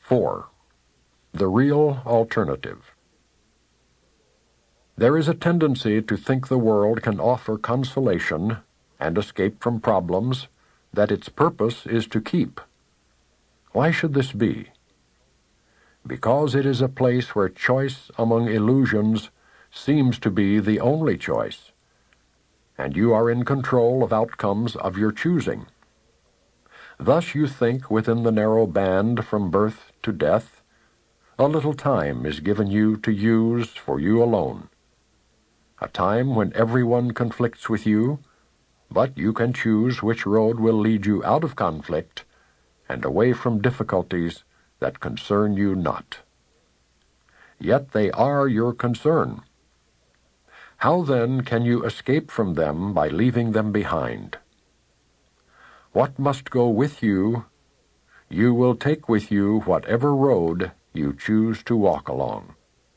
4. The real alternative. There is a tendency to think the world can offer consolation and escape from problems that its purpose is to keep. Why should this be? Because it is a place where choice among illusions seems to be the only choice, and you are in control of outcomes of your choosing. Thus you think within the narrow band from birth to death, a little time is given you to use for you alone. A time when everyone conflicts with you, but you can choose which road will lead you out of conflict and away from difficulties that concern you not. Yet they are your concern. How then can you escape from them by leaving them behind? What must go with you, you will take with you whatever road you choose to walk along.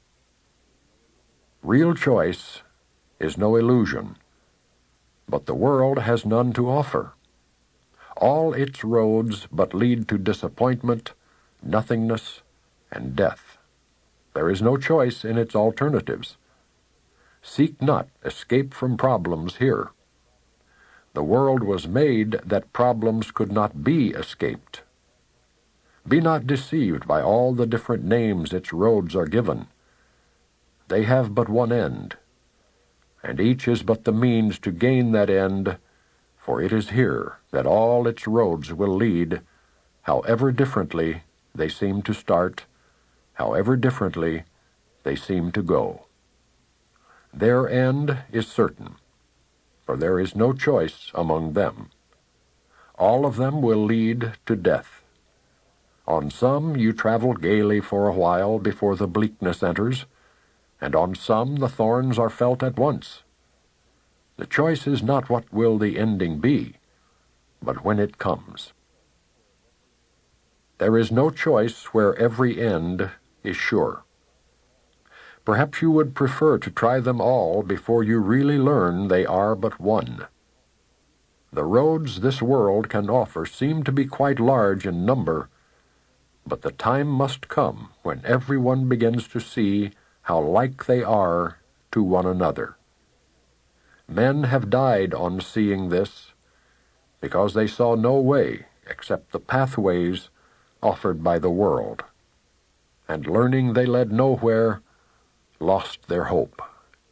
Real choice is no illusion, but the world has none to offer. All its roads but lead to disappointment, nothingness, and death. There is no choice in its alternatives. Seek not escape from problems here. The world was made that problems could not be escaped. Be not deceived by all the different names its roads are given. They have but one end, and each is but the means to gain that end, for it is here that all its roads will lead, however differently they seem to start, however differently they seem to go. Their end is certain, for there is no choice among them. All of them will lead to death. On some you travel gaily for a while before the bleakness enters, and on some the thorns are felt at once. The choice is not what will the ending be, but when it comes. There is no choice where every end is sure. Perhaps you would prefer to try them all before you really learn they are but one. The roads this world can offer seem to be quite large in number, but the time must come when everyone begins to see how like they are to one another. Men have died on seeing this, because they saw no way except the pathways offered by the world, and learning they led nowhere, lost their hope.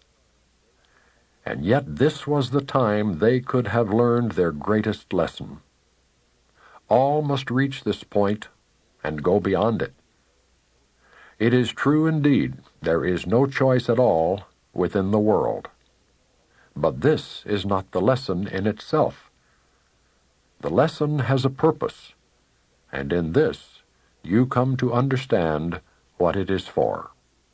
And yet this was the time they could have learned their greatest lesson. All must reach this point and go beyond it. It is true indeed, there is no choice at all within the world. But this is not the lesson in itself. The lesson has a purpose, and in this you come to understand what it is for.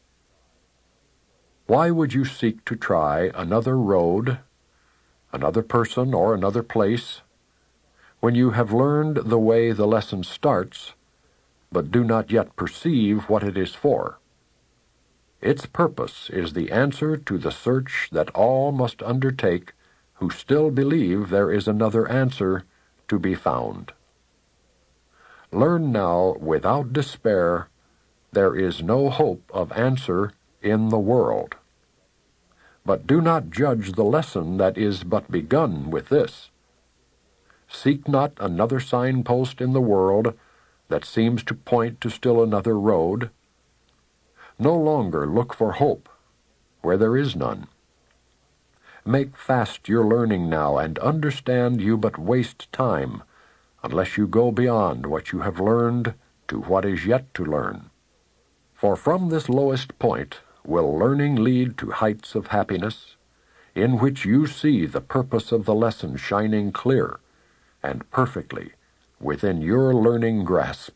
Why would you seek to try another road, another person, or another place, when you have learned the way the lesson starts, but do not yet perceive what it is for? Its purpose is the answer to the search that all must undertake who still believe there is another answer to be found. Learn now without despair there is no hope of answer in the world. But do not judge the lesson that is but begun with this. Seek not another signpost in the world that seems to point to still another road. No longer look for hope where there is none. Make fast your learning now, and understand you but waste time unless you go beyond what you have learned to what is yet to learn. For from this lowest point will learning lead to heights of happiness, in which you see the purpose of the lesson shining clear and perfectly within your learning grasp.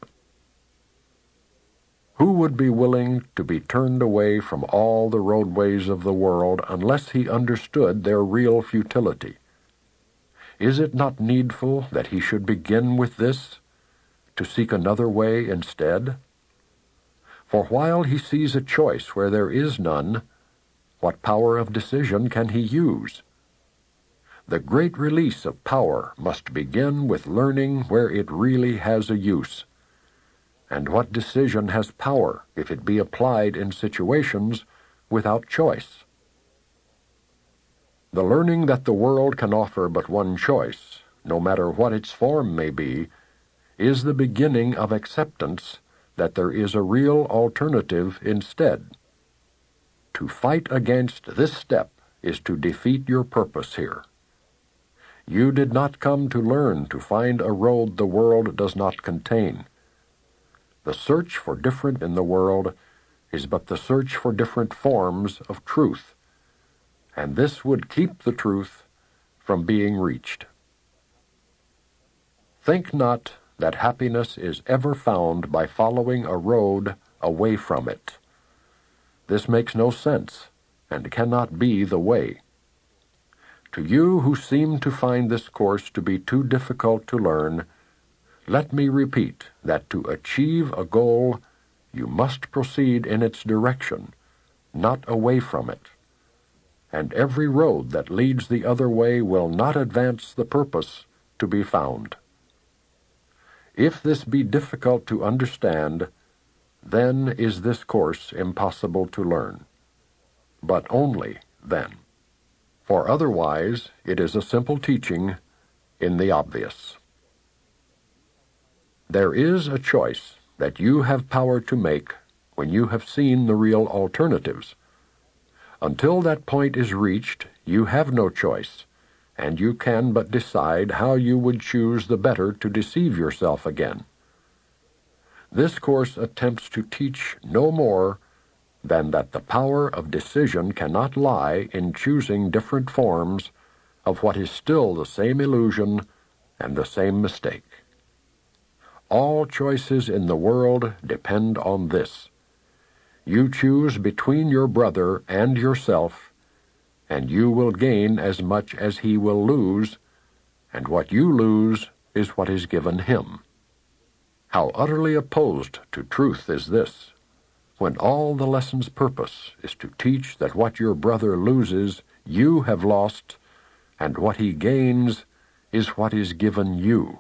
Who would be willing to be turned away from all the roadways of the world unless he understood their real futility? Is it not needful that he should begin with this, to seek another way instead? For while he sees a choice where there is none, what power of decision can he use? The great release of power must begin with learning where it really has a use. And what decision has power if it be applied in situations without choice? The learning that the world can offer but one choice, no matter what its form may be, is the beginning of acceptance that there is a real alternative instead. To fight against this step is to defeat your purpose here. You did not come to learn to find a road the world does not contain. The search for different in the world is but the search for different forms of truth, and this would keep the truth from being reached. Think not that happiness is ever found by following a road away from it. This makes no sense and cannot be the way. To you who seem to find this course to be too difficult to learn, let me repeat that to achieve a goal, you must proceed in its direction, not away from it. And every road that leads the other way will not advance the purpose to be found. If this be difficult to understand, then is this course impossible to learn. But only then. For otherwise it is a simple teaching in the obvious. There is a choice that you have power to make when you have seen the real alternatives. Until that point is reached, you have no choice, and you can but decide how you would choose the better to deceive yourself again. This course attempts to teach no more than that the power of decision cannot lie in choosing different forms of what is still the same illusion and the same mistake. All choices in the world depend on this. You choose between your brother and yourself, and you will gain as much as he will lose, and what you lose is what is given him. How utterly opposed to truth is this, when all the lesson's purpose is to teach that what your brother loses you have lost, and what he gains is what is given you.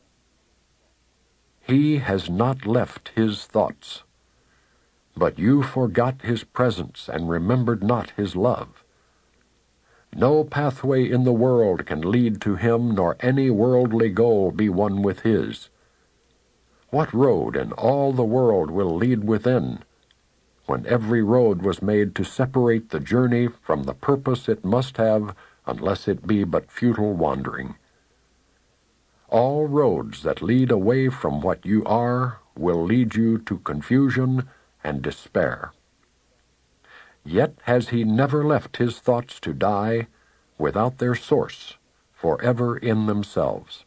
He has not left his thoughts, but you forgot his presence and remembered not his love. No pathway in the world can lead to him, nor any worldly goal be one with his. What road in all the world will lead within, when every road was made to separate the journey from the purpose it must have, unless it be but futile wandering? All roads that lead away from what you are will lead you to confusion and despair. Yet has he never left his thoughts to die without their source, forever in themselves.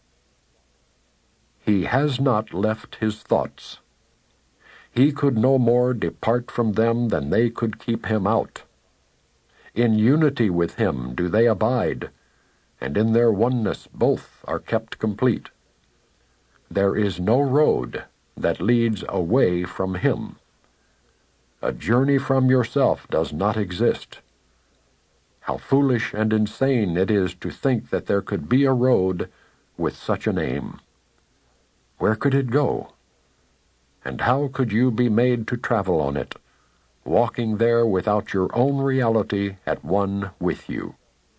He has not left his thoughts. He could no more depart from them than they could keep him out. In unity with him do they abide, and in their oneness both are kept complete. There is no road that leads away from him. A journey from yourself does not exist. How foolish and insane it is to think that there could be a road with such a name. Where could it go? And how could you be made to travel on it, walking there without your own reality at one with you?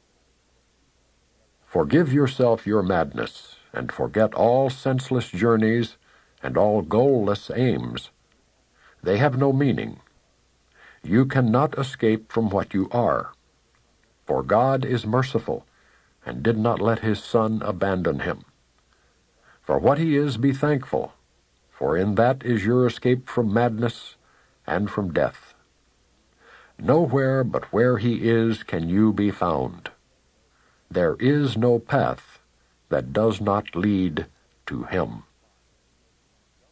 Forgive yourself your madness, and forget all senseless journeys and all goalless aims. They have no meaning. You cannot escape from what you are. For God is merciful, and did not let his Son abandon him. For what he is be thankful, for in that is your escape from madness and from death. Nowhere but where he is can you be found. There is no path that does not lead to him.